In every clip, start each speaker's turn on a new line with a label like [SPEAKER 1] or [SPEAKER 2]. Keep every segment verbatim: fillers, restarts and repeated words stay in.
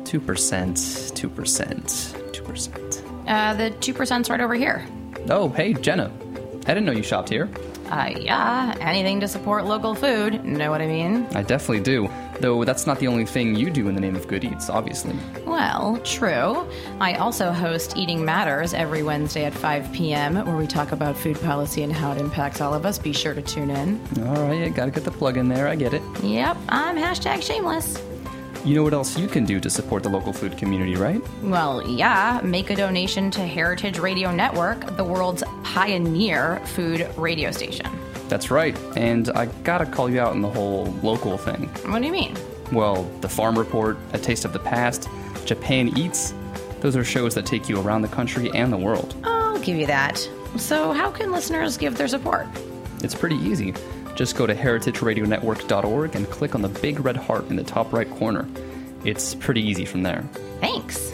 [SPEAKER 1] two percent, two percent, two percent.
[SPEAKER 2] Uh, the two percent's right over here.
[SPEAKER 1] Oh, hey, Jenna. I didn't know you shopped here.
[SPEAKER 2] Uh, yeah, anything to support local food, know what I mean?
[SPEAKER 1] I definitely do. Though that's not the only thing you do in the name of Good Eats, obviously.
[SPEAKER 2] Well, true. I also host Eating Matters every Wednesday at five p.m., where we talk about food policy and how it impacts all of us. Be sure to tune in.
[SPEAKER 1] All right, gotta get the plug in there. I get it.
[SPEAKER 2] Yep, I'm hashtag shameless.
[SPEAKER 1] You know what else you can do to support the local food community, right?
[SPEAKER 2] Well, yeah, make a donation to Heritage Radio Network, the world's pioneer food radio station.
[SPEAKER 1] That's right, and I gotta call you out on the whole local thing.
[SPEAKER 2] What do you mean?
[SPEAKER 1] Well, the Farm Report, A Taste of the Past, Japan Eats, those are shows that take you around the country and the world.
[SPEAKER 2] I'll give you that. So how can listeners give their support?
[SPEAKER 1] It's pretty easy. Just go to heritage radio network dot org and click on the big red heart in the top right corner. It's pretty easy from there.
[SPEAKER 2] Thanks.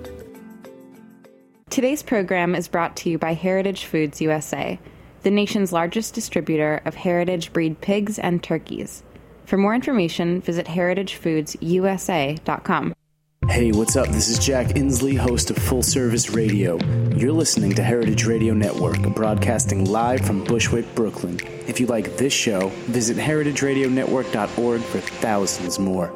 [SPEAKER 3] Today's program is brought to you by Heritage Foods U S A, the nation's largest distributor of heritage breed pigs and turkeys. For more information, visit heritage foods u s a dot com.
[SPEAKER 4] Hey, what's up? This is Jack Inslee, host of Full Service Radio. You're listening to Heritage Radio Network, broadcasting live from Bushwick, Brooklyn. If you like this show, visit heritage radio network dot org for thousands more.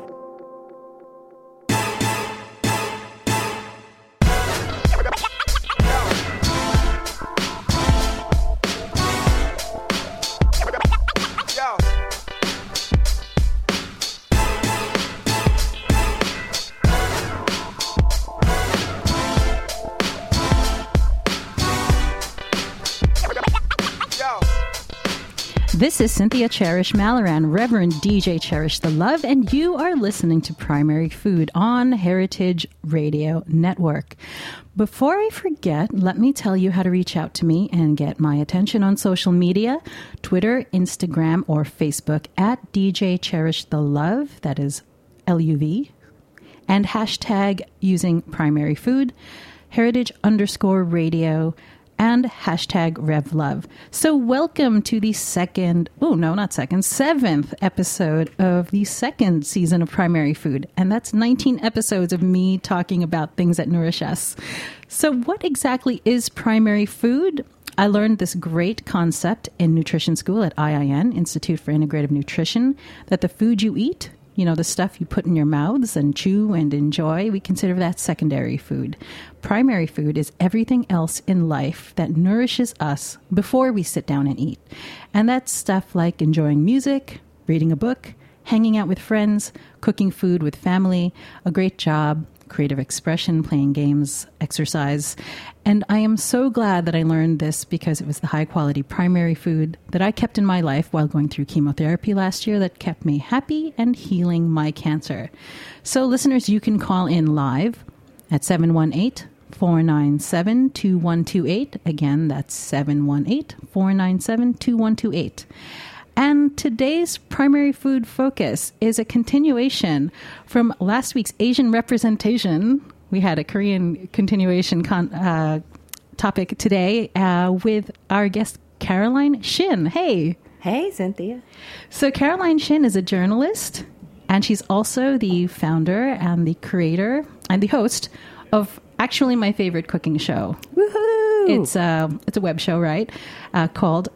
[SPEAKER 5] This is Cynthia Cherish Malloran, Reverend D J Cherish the Love, and you are listening to Primary Food on Heritage Radio Network. Before I forget, let me tell you how to reach out to me and get my attention on social media, Twitter, Instagram, or Facebook at D J Cherish the Love, that is L U V, and hashtag using Primary Food, Heritage underscore radio, and hashtag RevLove. So welcome to the second, oh no, not second, seventh episode of the second season of Primary Food. And that's nineteen episodes of me talking about things that nourish us. So what exactly is primary food? I learned this great concept in nutrition school at I I N, Institute for Integrative Nutrition, that the food you eat, you know, the stuff you put in your mouths and chew and enjoy, we consider that secondary food. Primary food is everything else in life that nourishes us before we sit down and eat. And that's stuff like enjoying music, reading a book, hanging out with friends, cooking food with family, a great job, creative expression, playing games, exercise. And I am so glad that I learned this because it was the high quality primary food that I kept in my life while going through chemotherapy last year that kept me happy and healing my cancer. So listeners, you can call in live at seven one eight, four nine seven, two one two eight. Again, that's seven one eight, four nine seven, two one two eight. And today's primary food focus is a continuation from last week's Asian representation. We had a Korean continuation con- uh, topic today uh, with our guest, Caroline Shin. Hey.
[SPEAKER 6] Hey, Cynthia.
[SPEAKER 5] So Caroline Shin is a journalist, and she's also the founder and the creator and the host of actually my favorite cooking show.
[SPEAKER 6] Woohoo!
[SPEAKER 5] It's, uh, it's a web show, right, uh, called...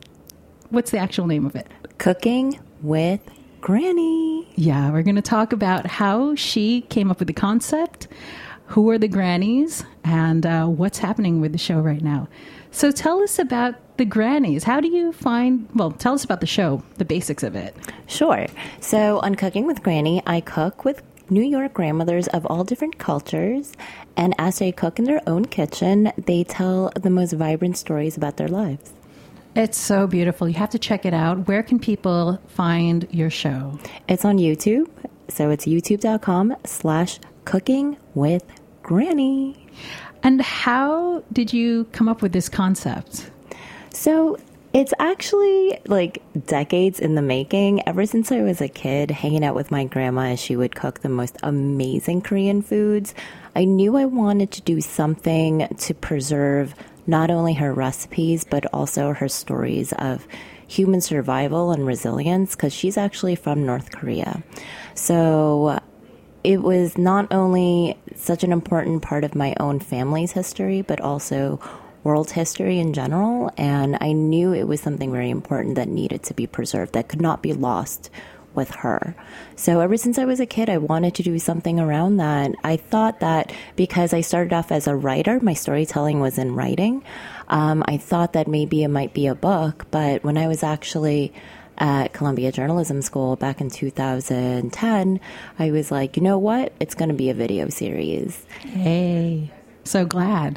[SPEAKER 5] What's the actual name of it?
[SPEAKER 6] Cooking with Granny.
[SPEAKER 5] Yeah, we're going to talk about how she came up with the concept, who are the grannies, and uh, what's happening with the show right now. So tell us about the grannies. How do you find, well, tell us about the show, the basics of it.
[SPEAKER 6] Sure. So on Cooking with Granny, I cook with New York grandmothers of all different cultures. And as they cook in their own kitchen, they tell the most vibrant stories about their lives.
[SPEAKER 5] It's so beautiful. You have to check it out. Where can people find your show?
[SPEAKER 6] It's on YouTube. So it's youtube.com slash cooking with Granny.
[SPEAKER 5] And how did you come up with this concept?
[SPEAKER 6] So it's actually like decades in the making. Ever since I was a kid, hanging out with my grandma as she would cook the most amazing Korean foods, I knew I wanted to do something to preserve not only her recipes, but also her stories of human survival and resilience, because she's actually from North Korea. So it was not only such an important part of my own family's history, but also world history in general. And I knew it was something very important that needed to be preserved, that could not be lost with her. So ever since I was a kid, I wanted to do something around that. I thought that because I started off as a writer, my storytelling was in writing. Um, I thought that maybe it might be a book, but when I was actually at Columbia Journalism School back in two thousand ten, I was like, you know what? It's going to be a video series.
[SPEAKER 5] Hey, so glad.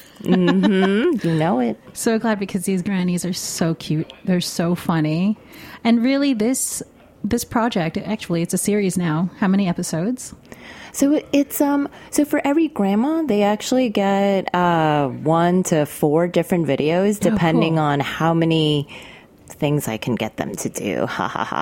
[SPEAKER 6] Mm-hmm. You know it.
[SPEAKER 5] So glad, because these grannies are so cute. They're so funny. And really, this this project, actually, it's a series now. How many episodes?
[SPEAKER 6] So it's um so for every grandma, they actually get uh one to four different videos depending
[SPEAKER 5] oh, cool.
[SPEAKER 6] on how many things I can get them to do. Ha ha ha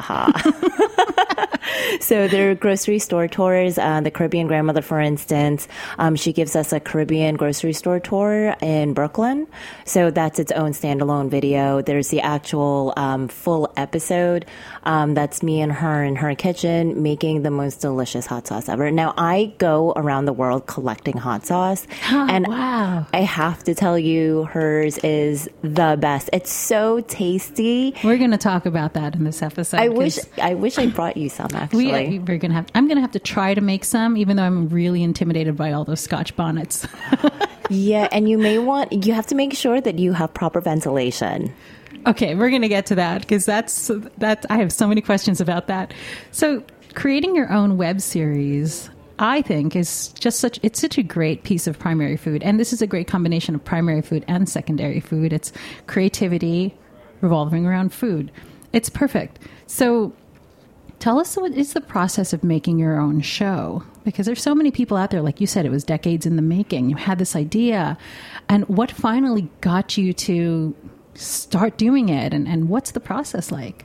[SPEAKER 6] ha. So they're grocery store tours. Uh, the Caribbean grandmother, for instance, um, she gives us a Caribbean grocery store tour in Brooklyn. So that's its own standalone video. There's the actual um, full episode. Um, that's me and her in her kitchen making the most delicious hot sauce ever. Now, I go around the world collecting hot sauce.
[SPEAKER 5] Oh,
[SPEAKER 6] and
[SPEAKER 5] wow.
[SPEAKER 6] I have to tell you, hers is the best. It's so tasty.
[SPEAKER 5] We're going to talk about that in this episode.
[SPEAKER 6] I wish I wish I brought you some, actually.
[SPEAKER 5] We, we're gonna have. I'm gonna have to try to make some, even though I'm really intimidated by all those Scotch bonnets.
[SPEAKER 6] Yeah, and you may want. You have to make sure that you have proper ventilation.
[SPEAKER 5] Okay, we're gonna get to that, because that's that. I have so many questions about that. So, creating your own web series, I think, is just such. It's such a great piece of primary food, and this is a great combination of primary food and secondary food. It's creativity revolving around food. It's perfect. So, tell us what is the process of making your own show? Because there's so many people out there, like you said, it was decades in the making. You had this idea. And what finally got you to start doing it? And, and what's the process like?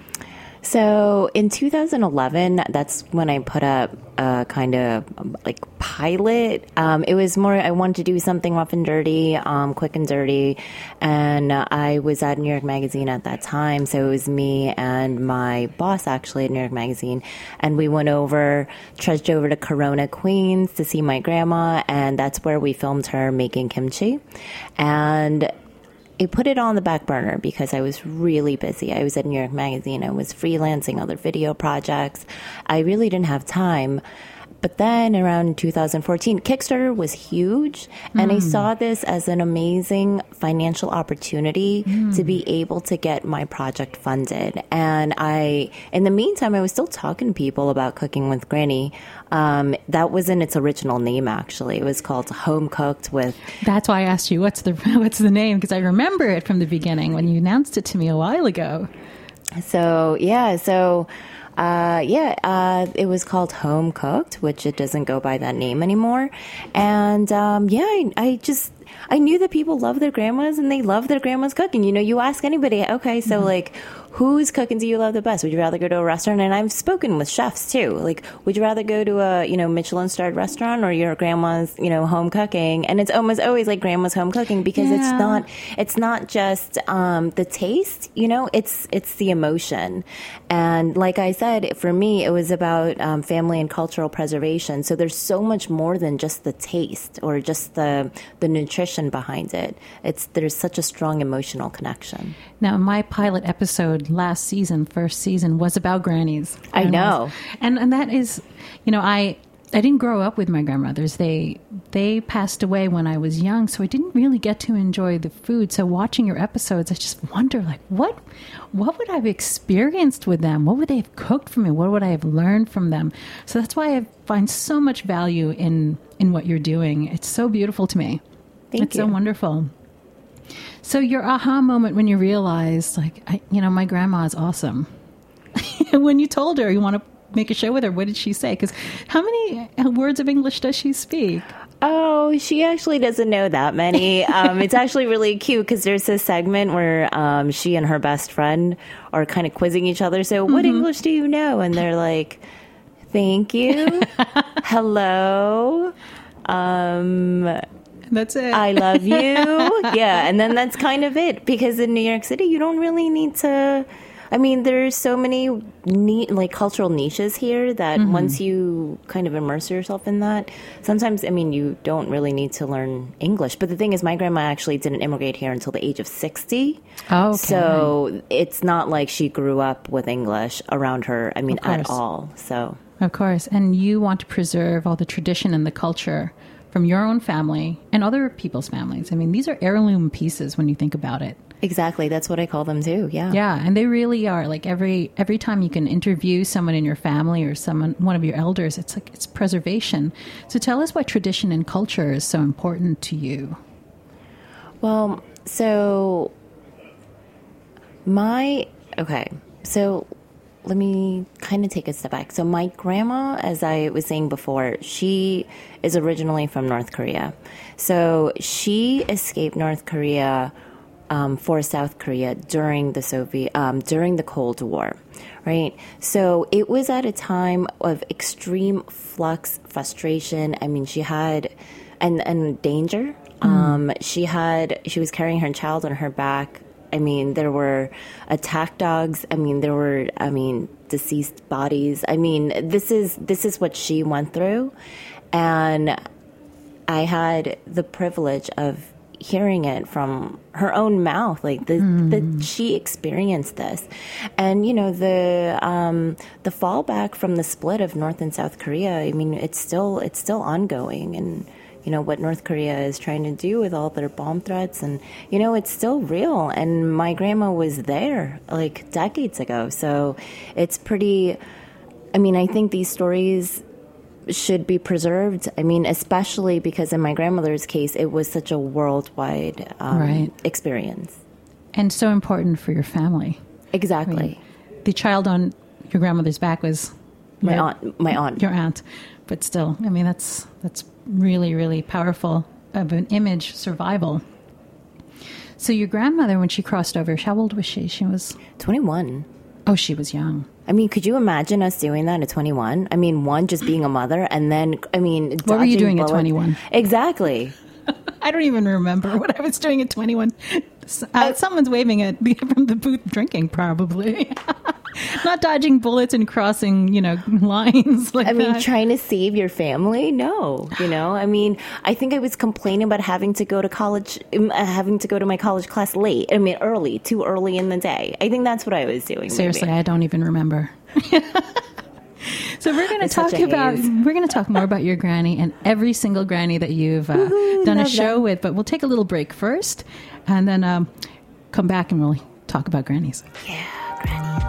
[SPEAKER 6] So in two thousand eleven, that's when I put up a kind of like pilot. Um, it was more, I wanted to do something rough and dirty, um, quick and dirty. And uh, I was at New York Magazine at that time. So it was me and my boss actually at New York Magazine. And we went over, trudged over to Corona, Queens to see my grandma. And that's where we filmed her making kimchi. And I put it on the back burner because I was really busy. I was at New York Magazine. I was freelancing other video projects. I really didn't have time. But then around two thousand fourteen, Kickstarter was huge. And mm. I saw this as an amazing financial opportunity mm. to be able to get my project funded. And I, in the meantime, I was still talking to people about Cooking with Granny. Um, that wasn't its original name, actually. It was called Home Cooked with...
[SPEAKER 5] That's why I asked you, what's the what's the name? Because I remember it from the beginning when you announced it to me a while ago.
[SPEAKER 6] So, yeah, so... Uh, yeah, uh, it was called Home Cooked, which it doesn't go by that name anymore. And, um, yeah, I, I just, I knew that people love their grandmas and they love their grandma's cooking. You know, you ask anybody, okay, so mm-hmm. like, whose cooking do you love the best? Would you rather go to a restaurant? And I've spoken with chefs too. Like, would you rather go to a, you know, Michelin starred restaurant or your grandma's, you know, home cooking? And it's almost always like grandma's home cooking because yeah. it's not, it's not just, um, the taste, you know, it's, it's the emotion. And like I said, for me, it was about, um, family and cultural preservation. So there's so much more than just the taste or just the, the nutrition behind it. It's, there's such a strong emotional connection.
[SPEAKER 5] Now, my pilot episode last season, first season, was about grannies.
[SPEAKER 6] I know.
[SPEAKER 5] And and that is, you know, I I didn't grow up with my grandmothers. They they passed away when I was young, so I didn't really get to enjoy the food. So watching your episodes, I just wonder, like, what what would I have experienced with them? What would they have cooked for me? What would I have learned from them? So that's why I find so much value in in what you're doing. It's so beautiful to me.
[SPEAKER 6] Thank
[SPEAKER 5] it's
[SPEAKER 6] you.
[SPEAKER 5] so wonderful. So your aha moment when you realized, like, I, you know, my grandma is awesome. When you told her you want to make a show with her, what did she say? Because how many words of English does she speak?
[SPEAKER 6] Oh, she actually doesn't know that many. Um, it's actually really cute because there's this segment where um, she and her best friend are kind of quizzing each other. So, what mm-hmm. English do you know? And they're like, thank you. Hello. Um...
[SPEAKER 5] That's it.
[SPEAKER 6] I love you. Yeah. And then that's kind of it. Because in New York City, you don't really need to, I mean, there's so many neat, like cultural niches here that
[SPEAKER 5] Mm-hmm.
[SPEAKER 6] once you kind of immerse yourself in that, sometimes, I mean, you don't really need to learn English. But the thing is, my grandma actually didn't immigrate here until the age of sixty.
[SPEAKER 5] Oh, okay.
[SPEAKER 6] So it's not like she grew up with English around her, I mean,
[SPEAKER 5] Of course.
[SPEAKER 6] at all. So
[SPEAKER 5] Of course. And you want to preserve all the tradition and the culture from your own family and other people's families. I mean, these are heirloom pieces when you think about it.
[SPEAKER 6] exactly, that's what I call them too. Yeah.
[SPEAKER 5] Yeah, and they really are. Like every every time you can interview someone in your family or someone one of your elders, it's like it's preservation. So tell us why tradition and culture is so important to you.
[SPEAKER 6] Well, so my, okay, so let me kind of take a step back. So my grandma, as I was saying before, she is originally from North Korea. So she escaped North Korea um, for South Korea during the Soviet, um, during the Cold War, right? So it was at a time of extreme flux, frustration. I mean, she had, and, and danger. Um, she had, she was carrying her child on her back. I mean, there were attack dogs. I mean, there were, I mean, deceased bodies. I mean, this is, this is what she went through. And I had the privilege of hearing it from her own mouth, like the, mm. the she experienced this. And, you know, the, um, the fallback from the split of North and South Korea, I mean, it's still, it's still ongoing. And, you know, what North Korea is trying to do with all their bomb threats. And, you know, it's still real. And my grandma was there like decades ago. So it's pretty, I mean, I think these stories should be preserved. I mean, especially because in my grandmother's case, it was such a worldwide um,
[SPEAKER 5] right.
[SPEAKER 6] experience.
[SPEAKER 5] And so important for your family.
[SPEAKER 6] Exactly.
[SPEAKER 5] I mean, the child on your grandmother's back was
[SPEAKER 6] my
[SPEAKER 5] your,
[SPEAKER 6] aunt. My aunt.
[SPEAKER 5] Your aunt. But still, I mean, that's that's really, really powerful of an image survival. So your grandmother, when she crossed over, how old was she? She was
[SPEAKER 6] twenty-one.
[SPEAKER 5] Oh, she was young.
[SPEAKER 6] I mean, could you imagine us doing that at twenty-one? I mean, one, just being a mother, and then, I mean...
[SPEAKER 5] What were you doing bullets. At twenty-one?
[SPEAKER 6] Exactly.
[SPEAKER 5] I don't even remember what I was doing at twenty-one. Uh, someone's waving at me from the booth drinking, probably. Not dodging bullets and crossing, you know, lines like
[SPEAKER 6] I mean,
[SPEAKER 5] that.
[SPEAKER 6] Trying to save your family? No, you know, I mean, I think I was complaining about having to go to college, having to go to my college class late. I mean, early, too early in the day. I think that's what I was doing.
[SPEAKER 5] Seriously,
[SPEAKER 6] maybe.
[SPEAKER 5] I don't even remember. So we're going to talk about, haze. we're going to talk more about your granny and every single granny that you've uh, done a show them. with, but we'll take a little break first and then um, come back and we'll talk about grannies.
[SPEAKER 6] Yeah, grannies.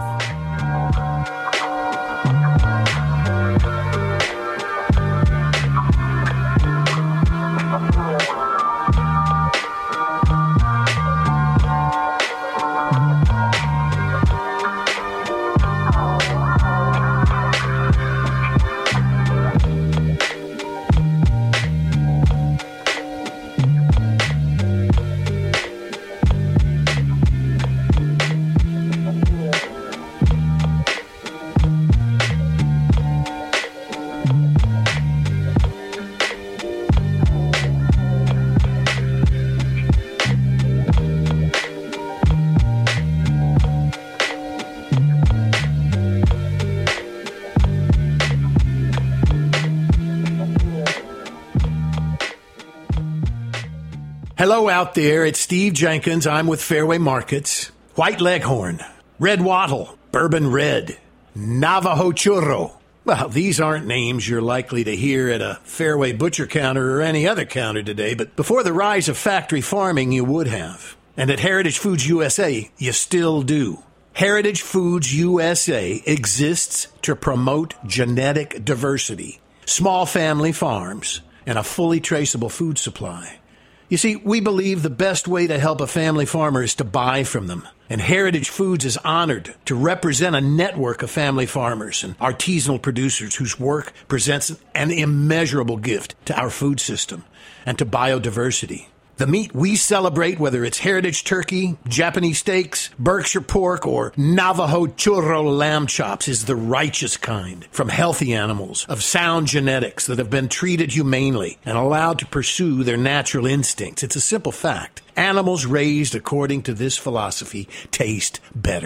[SPEAKER 7] Hello out there, it's Steve Jenkins. I'm with Fairway Markets. White Leghorn, Red Wattle, Bourbon Red, Navajo Churro. Well, these aren't names you're likely to hear at a Fairway butcher counter or any other counter today, but before the rise of factory farming, you would have. And at Heritage Foods U S A, you still do. Heritage Foods U S A exists to promote genetic diversity, small family farms, and a fully traceable food supply. You see, we believe the best way to help a family farmer is to buy from them. And Heritage Foods is honored to represent a network of family farmers and artisanal producers whose work presents an immeasurable gift to our food system and to biodiversity. The meat we celebrate, whether it's heritage turkey, Japanese steaks, Berkshire pork, or Navajo churro lamb chops, is the righteous kind from healthy animals of sound genetics that have been treated humanely and allowed to pursue their natural instincts. It's a simple fact. Animals raised according to this philosophy taste better.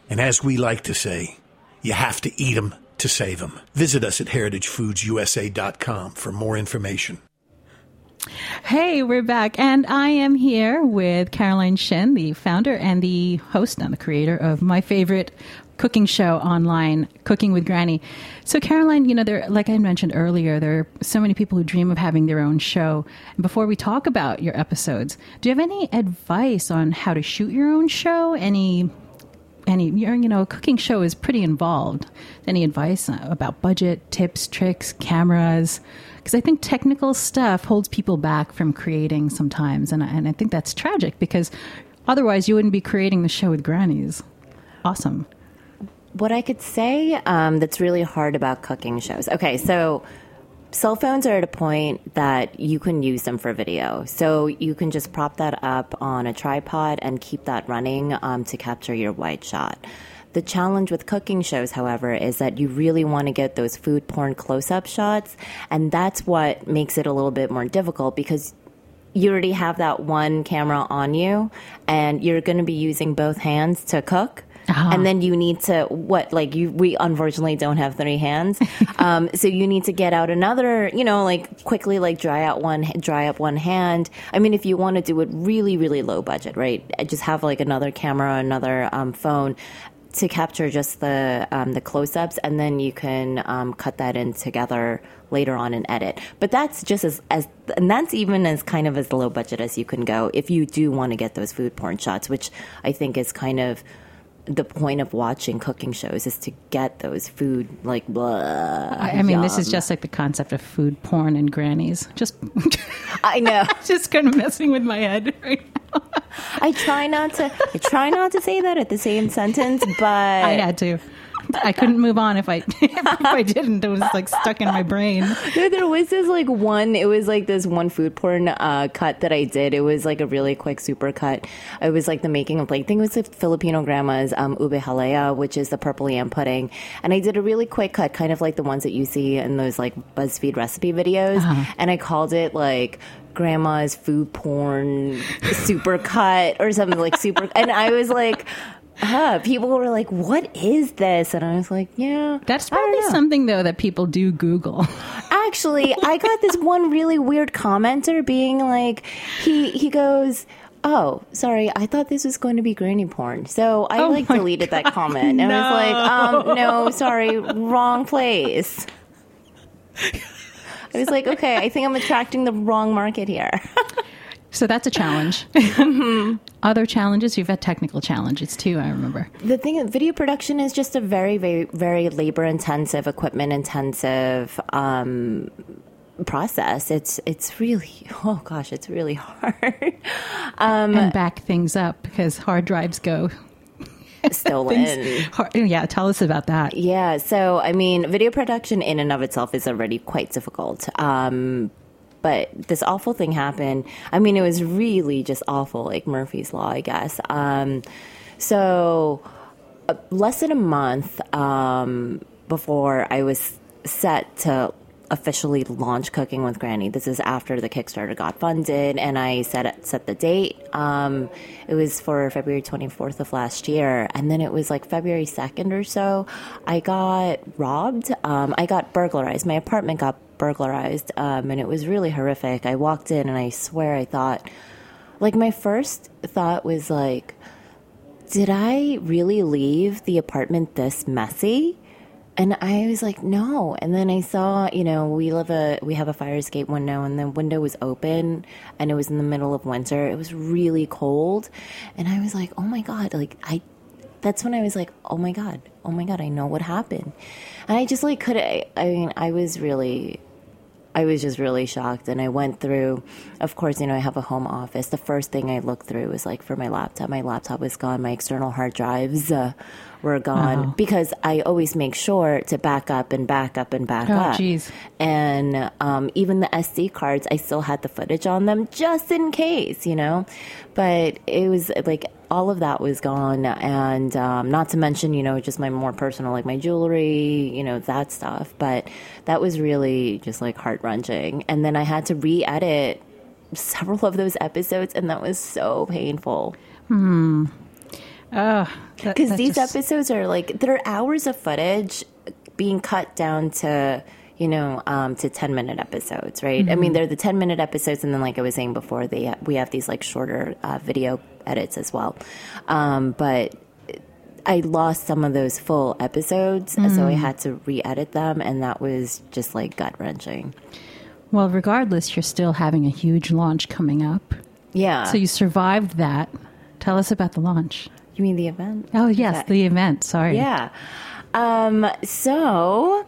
[SPEAKER 7] And as we like to say, you have to eat them to save them. Visit us at heritage foods u s a dot com for more information.
[SPEAKER 5] Hey, we're back, and I am here with Caroline Shin, the founder and the host and the creator of my favorite cooking show online, Cooking with Granny. So, Caroline, you know, there, like I mentioned earlier, there are so many people who dream of having their own show. And before we talk about your episodes, do you have any advice on how to shoot your own show? Any, any, you know, a cooking show is pretty involved. Any advice about budget, tips, tricks, cameras? Because I think technical stuff holds people back from creating sometimes. And I, and I think that's tragic because otherwise you wouldn't be creating the show with grannies. Awesome.
[SPEAKER 6] What I could say um, that's really hard about cooking shows. Okay, so cell phones are at a point that you can use them for video. So you can just prop that up on a tripod and keep that running um, to capture your wide shot. The challenge with cooking shows, however, is that you really want to get those food porn close-up shots, and that's what makes it a little bit more difficult because you already have that one camera on you, and you're going to be using both hands to cook. Uh-huh. And then you need to, what, like you, we unfortunately don't have three hands. um, so you need to get out another, you know, like quickly, like dry out one, dry up one hand. I mean, if you want to do it really, really low budget, right? Just have like another camera, another um, phone to capture just the um, the close-ups, and then you can um, cut that in together later on and edit. But that's just as, as and that's even as kind of as low budget as you can go if you do want to get those food porn shots, which I think is kind of the point of watching cooking shows, is to get those food, like, blah.
[SPEAKER 5] I, I mean,
[SPEAKER 6] yum.
[SPEAKER 5] This is just like the concept of food porn and grannies. Just,
[SPEAKER 6] I know.
[SPEAKER 5] Just kind of messing with my head right now.
[SPEAKER 6] I try not to, I try not to say that at the same sentence, but
[SPEAKER 5] I had to. I couldn't move on if I if I didn't. It was like stuck in my brain.
[SPEAKER 6] No, there was this like one, it was like this one food porn uh, cut that I did. It was like a really quick super cut. It was like the making of, like, I think it was the Filipino grandma's um, ube halaya, which is the purple yam pudding. And I did a really quick cut, kind of like the ones that you see in those like BuzzFeed recipe videos. Uh-huh. And I called it like grandma's food porn super cut or something, like super. And I was like, huh, people were like, what is this? And I was like, yeah.
[SPEAKER 5] That's probably something, though, that people do Google.
[SPEAKER 6] Actually, I got this one really weird commenter being like, he he goes, oh, sorry, I thought this was going to be granny porn. So I,
[SPEAKER 5] oh
[SPEAKER 6] like, deleted God, that comment. And
[SPEAKER 5] no.
[SPEAKER 6] I was like, um, no, sorry, wrong place. I was like, okay, I think I'm attracting the wrong market here.
[SPEAKER 5] So that's a challenge. Other challenges, you've had technical challenges too, I remember.
[SPEAKER 6] The thing, video production is just a very, very, very labor-intensive, equipment-intensive um, process. It's it's really, oh gosh, it's really hard. Um,
[SPEAKER 5] and back things up because hard drives go
[SPEAKER 6] stolen.
[SPEAKER 5] things, hard, yeah, tell us about that.
[SPEAKER 6] Yeah, so I mean, video production in and of itself is already quite difficult. Um, But this awful thing happened. I mean, it was really just awful, like Murphy's Law, I guess. Um, so uh, less than a month um, before I was set to officially launch Cooking with Granny. This is after the Kickstarter got funded, and I set set the date. Um, it was for February twenty-fourth of last year, and then it was like February second or so. I got robbed. Um, I got burglarized. My apartment got burglarized, um, and it was really horrific. I walked in, and I swear I thought, like, my first thought was like, did I really leave the apartment this messy? And I was like, no. And then I saw, you know, we live a we have a fire escape window, and the window was open, and it was in the middle of winter. It was really cold, and I was like, oh my God, like I. That's when I was like, oh my God, oh my God, I know what happened. And I just like could I, I mean, I was really, I was just really shocked. And I went through, of course, you know, I have a home office. The first thing I looked through was like for my laptop. My laptop was gone. My external hard drives uh, were gone oh. because I always make sure to back up and back up and back
[SPEAKER 5] oh,
[SPEAKER 6] up.
[SPEAKER 5] Geez.
[SPEAKER 6] And um, even the S D cards, I still had the footage on them just in case, you know. But it was like all of that was gone. And um, not to mention, you know, just my more personal, like my jewelry, you know, that stuff. But that was really just like heart-wrenching. And then I had to re-edit several of those episodes, and that was so painful.
[SPEAKER 5] Hmm. Oh,
[SPEAKER 6] because these
[SPEAKER 5] just...
[SPEAKER 6] episodes are like, there are hours of footage being cut down to, you know, um, to ten minute episodes, right? Mm-hmm. I mean, they're the ten minute episodes. And then, like I was saying before, they ha- we have these like shorter uh, video edits as well. Um, but I lost some of those full episodes. Mm. So I had to re-edit them. And that was just like gut wrenching.
[SPEAKER 5] Well, regardless, you're still having a huge launch coming up.
[SPEAKER 6] Yeah.
[SPEAKER 5] So you survived that. Tell us about the launch.
[SPEAKER 6] You mean the event?
[SPEAKER 5] Oh, yes,
[SPEAKER 6] that-
[SPEAKER 5] the event. Sorry.
[SPEAKER 6] Yeah. Um, so,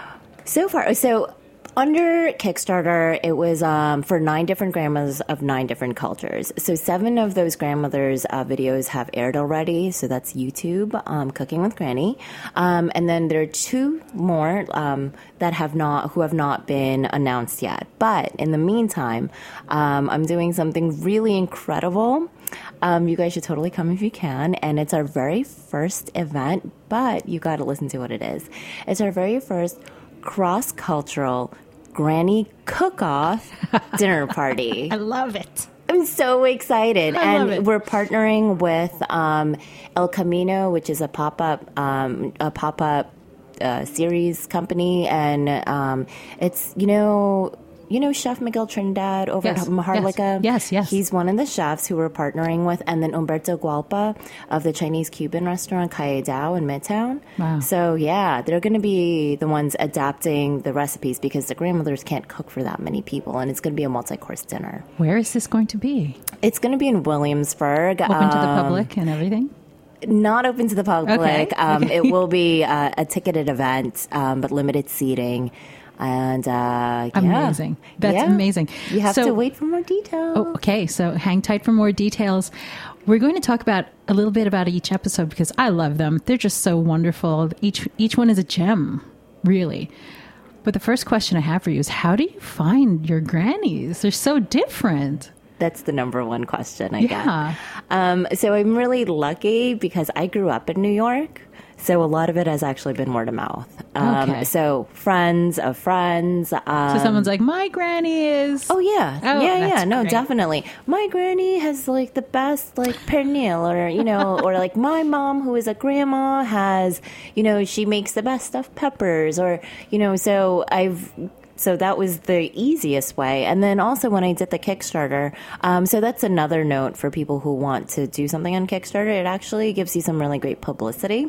[SPEAKER 6] so far, so under Kickstarter, it was um, for nine different grandmas of nine different cultures. So seven of those grandmothers' uh, videos have aired already. So that's YouTube, um, Cooking with Granny. Um, and then there are two more um, that have not, who have not been announced yet. But in the meantime, um, I'm doing something really incredible. Um, you guys should totally come if you can. And it's our very first event, but you got to listen to what it is. It's our very first cross-cultural granny cook-off dinner party.
[SPEAKER 5] I love it.
[SPEAKER 6] I'm so excited.
[SPEAKER 5] I
[SPEAKER 6] and
[SPEAKER 5] love it.
[SPEAKER 6] We're partnering with um, El Camino, which is a pop-up um, a pop-up uh, series company. And um, it's, you know... You know Chef Miguel Trinidad over
[SPEAKER 5] yes,
[SPEAKER 6] at Maharlika?
[SPEAKER 5] Yes, yes, yes.
[SPEAKER 6] He's one of the chefs who we're partnering with. And then Umberto Gualpa of the Chinese-Cuban restaurant Calle Dao in Midtown.
[SPEAKER 5] Wow.
[SPEAKER 6] So, yeah, they're going to be the ones adapting the recipes because the grandmothers can't cook for that many people. And it's going to be a multi-course dinner.
[SPEAKER 5] Where is this going to be?
[SPEAKER 6] It's going to be in Williamsburg.
[SPEAKER 5] Open
[SPEAKER 6] um,
[SPEAKER 5] to the public and everything?
[SPEAKER 6] Not open to the public.
[SPEAKER 5] Okay.
[SPEAKER 6] Um,
[SPEAKER 5] okay.
[SPEAKER 6] It will be uh, a ticketed event, um, but limited seating. And uh, yeah.
[SPEAKER 5] Amazing. That's
[SPEAKER 6] yeah.
[SPEAKER 5] amazing.
[SPEAKER 6] You have
[SPEAKER 5] so,
[SPEAKER 6] to wait for more details.
[SPEAKER 5] Oh, okay, so hang tight for more details. We're going to talk about a little bit about each episode because I love them. They're just so wonderful. Each each one is a gem, really. But the first question I have for you is, how do you find your grannies? They're so different.
[SPEAKER 6] That's the number one question I
[SPEAKER 5] yeah.
[SPEAKER 6] get. Um, so I'm really lucky because I grew up in New York. So a lot of it has actually been word of mouth. Um,
[SPEAKER 5] okay.
[SPEAKER 6] So friends of friends. Um,
[SPEAKER 5] so someone's like, my granny is...
[SPEAKER 6] Oh, yeah.
[SPEAKER 5] Oh,
[SPEAKER 6] yeah,
[SPEAKER 5] that's
[SPEAKER 6] yeah. No,
[SPEAKER 5] great.
[SPEAKER 6] definitely. My granny has, like, the best, like, pernil. Or, you know, or, like, my mom, who is a grandma, has, you know, she makes the best stuffed peppers. Or, you know, so I've... So that was the easiest way. And then also when I did the Kickstarter, um, so that's another note for people who want to do something on Kickstarter. It actually gives you some really great publicity.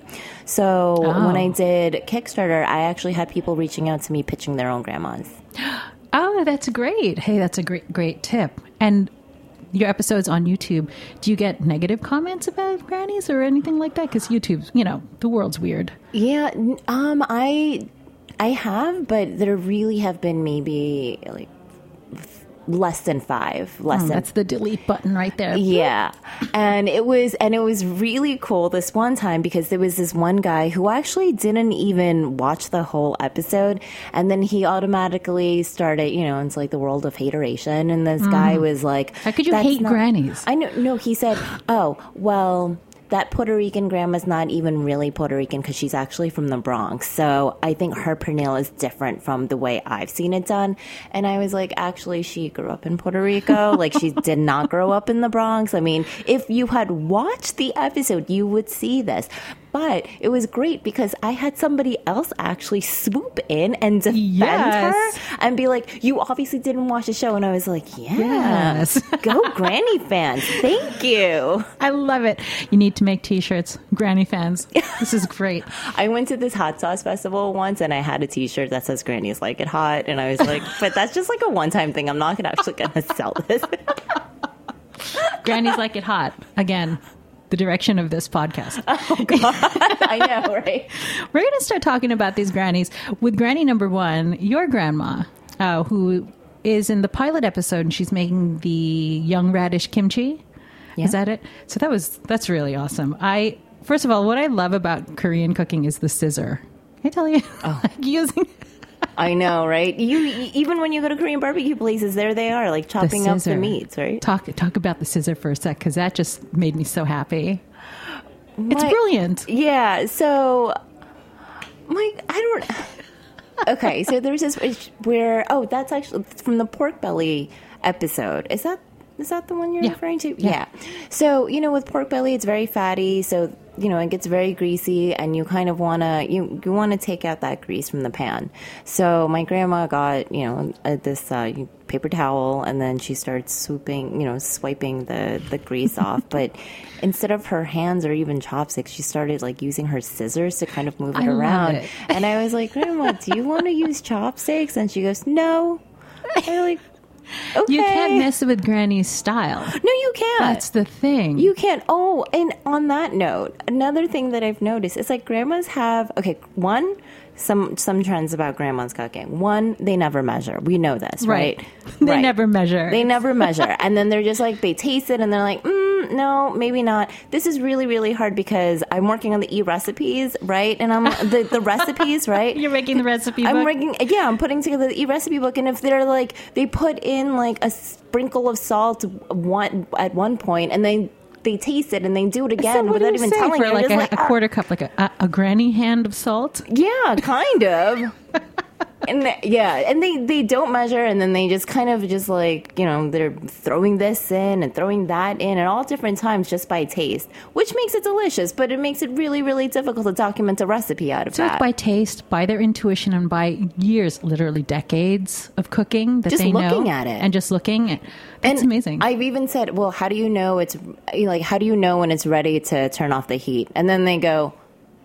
[SPEAKER 6] So
[SPEAKER 5] oh.
[SPEAKER 6] when I did Kickstarter, I actually had people reaching out to me pitching their own grandmas.
[SPEAKER 5] Oh, that's great. Hey, that's a great, great tip. And your episodes on YouTube, do you get negative comments about grannies or anything like that? Because YouTube, you know, the world's weird.
[SPEAKER 6] Yeah, um, I... I have, but there really have been maybe like less than five. Less
[SPEAKER 5] oh,
[SPEAKER 6] than
[SPEAKER 5] that's the delete button right there.
[SPEAKER 6] Yeah, and it was and it was really cool this one time because there was this one guy who actually didn't even watch the whole episode, and then he automatically started. You know, it's like the world of hateration, and this mm. guy was like,
[SPEAKER 5] "How could you hate
[SPEAKER 6] not,
[SPEAKER 5] grannies?"
[SPEAKER 6] I know. No, he said, "Oh, well." That Puerto Rican grandma's not even really Puerto Rican because she's actually from the Bronx. So I think her pernil is different from the way I've seen it done. And I was like, actually, she grew up in Puerto Rico. Like, she did not grow up in the Bronx. I mean, if you had watched the episode, you would see this. But it was great because I had somebody else actually swoop in and defend
[SPEAKER 5] yes.
[SPEAKER 6] her and be like, you obviously didn't watch the show. And I was like, yeah,
[SPEAKER 5] yes.
[SPEAKER 6] Go Granny fans. Thank you.
[SPEAKER 5] I love it. You need to make T-shirts, Granny fans. This is great.
[SPEAKER 6] I went to this hot sauce festival once and I had a T-shirt that says Grannies Like It Hot. And I was like, but that's just like a one-time thing. I'm not gonna actually going to sell this.
[SPEAKER 5] Grannies Like It Hot. Again. The direction of this podcast.
[SPEAKER 6] Oh, God. I know, right?
[SPEAKER 5] We're going to start talking about these grannies with granny number one, your grandma, uh, who is in the pilot episode, and she's making the young radish kimchi. Yeah. Is that it? So that was that's really awesome. I first of all, what I love about Korean cooking is the scissor. Can I tell you?
[SPEAKER 6] Oh.
[SPEAKER 5] Like using.
[SPEAKER 6] I know, right? You even when you go to Korean barbecue places, there they are, like chopping
[SPEAKER 5] the
[SPEAKER 6] up the meats, right?
[SPEAKER 5] Talk talk about the scissor for a sec, because that just made me so happy.
[SPEAKER 6] My,
[SPEAKER 5] it's brilliant.
[SPEAKER 6] Yeah. So, my I don't. Okay, so there's this where oh, that's actually from the pork belly episode. Is that Is that the one you're
[SPEAKER 5] Yeah.
[SPEAKER 6] referring to?
[SPEAKER 5] Yeah.
[SPEAKER 6] Yeah. So, you know, with pork belly, it's very fatty. So, you know, it gets very greasy, and you kind of want to, you, you want to take out that grease from the pan. So my grandma got, you know, uh, this uh, paper towel, and then she starts swooping, you know, swiping the, the grease off. But instead of her hands or even chopsticks, she started like using her scissors to kind of move it
[SPEAKER 5] I love
[SPEAKER 6] around.
[SPEAKER 5] it.
[SPEAKER 6] And I was like, Grandma, do you want to use chopsticks? And she goes, no. I'm like, okay.
[SPEAKER 5] You can't mess with Granny's style.
[SPEAKER 6] No, you can't.
[SPEAKER 5] That's the thing.
[SPEAKER 6] You can't. Oh, and on that note, another thing that I've noticed is like grandmas have, okay, one, some some trends about grandmas cooking. One, they never measure. We know this, right?
[SPEAKER 5] Right. They
[SPEAKER 6] Right.
[SPEAKER 5] never measure.
[SPEAKER 6] They never measure. And then they're just like, they taste it and they're like, mm, no, maybe not. This is really, really hard because I'm working on the e-recipes, right? And I'm the, the recipes, right?
[SPEAKER 5] You're making the recipe
[SPEAKER 6] I'm
[SPEAKER 5] book?
[SPEAKER 6] making, yeah, I'm putting together the e-recipe book. And if they're like, they put in like a sprinkle of salt one, at one point and then they taste it and they do it again
[SPEAKER 5] So what do
[SPEAKER 6] without
[SPEAKER 5] you
[SPEAKER 6] even
[SPEAKER 5] say
[SPEAKER 6] telling
[SPEAKER 5] for
[SPEAKER 6] you.
[SPEAKER 5] like
[SPEAKER 6] Just
[SPEAKER 5] a,
[SPEAKER 6] like,
[SPEAKER 5] a
[SPEAKER 6] ah.
[SPEAKER 5] quarter cup, like a, a, a granny hand of salt?
[SPEAKER 6] Yeah, kind of. And th- yeah, and they, they don't measure, and then they just kind of just like, you know, they're throwing this in and throwing that in at all different times just by taste, which makes it delicious, but it makes it really, really difficult to document a recipe out of
[SPEAKER 5] So
[SPEAKER 6] that.
[SPEAKER 5] it's by taste, by their intuition, and by years, literally decades of cooking that
[SPEAKER 6] Just
[SPEAKER 5] they know.
[SPEAKER 6] looking at it.
[SPEAKER 5] And just looking. It's
[SPEAKER 6] And
[SPEAKER 5] amazing.
[SPEAKER 6] I've even said, well, how do you know it's, like, how do you know when it's ready to turn off the heat? And then they go,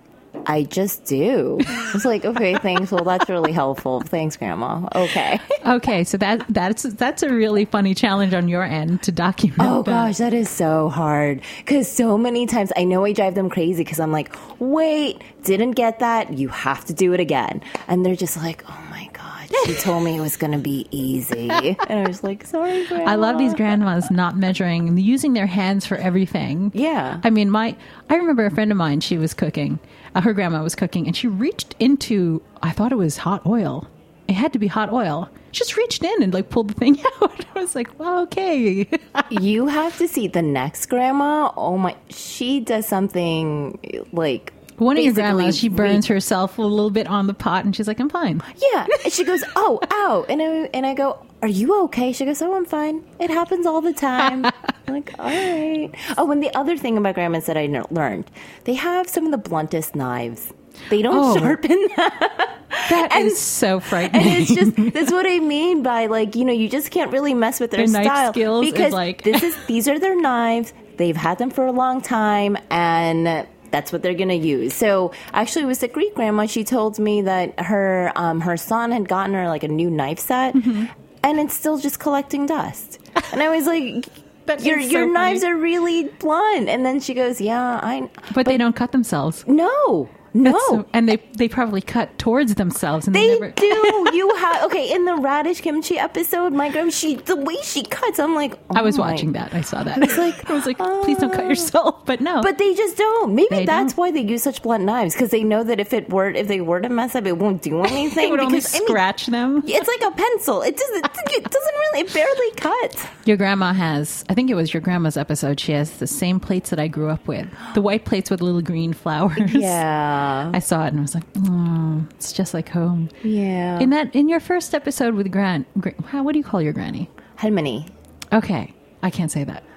[SPEAKER 6] I just do. It's like, okay, thanks. Well, that's really helpful. Thanks, Grandma. Okay.
[SPEAKER 5] Okay, so that that's that's a really funny challenge on your end to document.
[SPEAKER 6] Oh
[SPEAKER 5] that.
[SPEAKER 6] gosh, that is so hard. Because so many times I know I drive them crazy because I'm like, wait, didn't get that. You have to do it again. And they're just like, oh my God, she told me it was going to be easy. And I was like, sorry, Grandma.
[SPEAKER 5] I love these grandmas not measuring and using their hands for everything.
[SPEAKER 6] Yeah.
[SPEAKER 5] I mean, my I remember a friend of mine, she was cooking. Uh, her grandma was cooking, and she reached into, I thought it was hot oil. It had to be hot oil. She just reached in and like pulled the thing out. I was like, well, okay.
[SPEAKER 6] You have to see the next grandma. Oh my, she does something like.
[SPEAKER 5] One of your
[SPEAKER 6] basically
[SPEAKER 5] grandmas, she burns
[SPEAKER 6] re-
[SPEAKER 5] herself a little bit on the pot, and she's like, I'm fine.
[SPEAKER 6] Yeah, and she goes, "Oh, ow!" And I and I go, "Are you okay?" She goes, "Oh, I'm fine. It happens all the time." I'm like, all right. Oh, and the other thing about grandmas that I n- learned, they have some of the bluntest knives. They don't
[SPEAKER 5] Oh.
[SPEAKER 6] sharpen that.
[SPEAKER 5] That
[SPEAKER 6] And-
[SPEAKER 5] is so frightening.
[SPEAKER 6] And it's just that's what I mean by like, you know, you just can't really mess with their,
[SPEAKER 5] Their knife
[SPEAKER 6] style
[SPEAKER 5] skills is
[SPEAKER 6] because
[SPEAKER 5] like-
[SPEAKER 6] this is these are their knives. They've had them for a long time, and that's what they're going to use. So actually, it was the Greek grandma. She told me that her um, her son had gotten her like a new knife set,
[SPEAKER 5] Mm-hmm.
[SPEAKER 6] and it's still just collecting dust. And I was like,
[SPEAKER 5] That
[SPEAKER 6] your
[SPEAKER 5] is so
[SPEAKER 6] your
[SPEAKER 5] funny.
[SPEAKER 6] knives are really blunt. And then she goes, yeah, I.
[SPEAKER 5] but, they don't cut themselves.
[SPEAKER 6] No, no.
[SPEAKER 5] That's so- and they they probably cut towards themselves. And they,
[SPEAKER 6] They
[SPEAKER 5] never,
[SPEAKER 6] do. You have okay in the radish kimchi episode. My grandma, she the way she cuts, I'm like, oh
[SPEAKER 5] I was
[SPEAKER 6] my-
[SPEAKER 5] watching that. I saw that.
[SPEAKER 6] It's like,
[SPEAKER 5] I was like, please don't cut
[SPEAKER 6] oh.
[SPEAKER 5] yourself. But no.
[SPEAKER 6] But they just don't. Maybe
[SPEAKER 5] They
[SPEAKER 6] that's
[SPEAKER 5] don't.
[SPEAKER 6] why they use such blunt knives because they know that if it were if they were to mess up, it won't do anything.
[SPEAKER 5] it would only
[SPEAKER 6] because I mean,
[SPEAKER 5] scratch them.
[SPEAKER 6] it's like a pencil. It doesn't. It doesn't really. It barely cuts.
[SPEAKER 5] Your grandma has, I think it was your grandma's episode, she has the same plates that I grew up with. The white plates with little green flowers.
[SPEAKER 6] Yeah.
[SPEAKER 5] I saw it and I was like, oh, it's just like home.
[SPEAKER 6] Yeah.
[SPEAKER 5] In that, in your first episode with Gran, Gra- how, what do you call your granny?
[SPEAKER 6] Halmani.
[SPEAKER 5] Okay. I can't say that.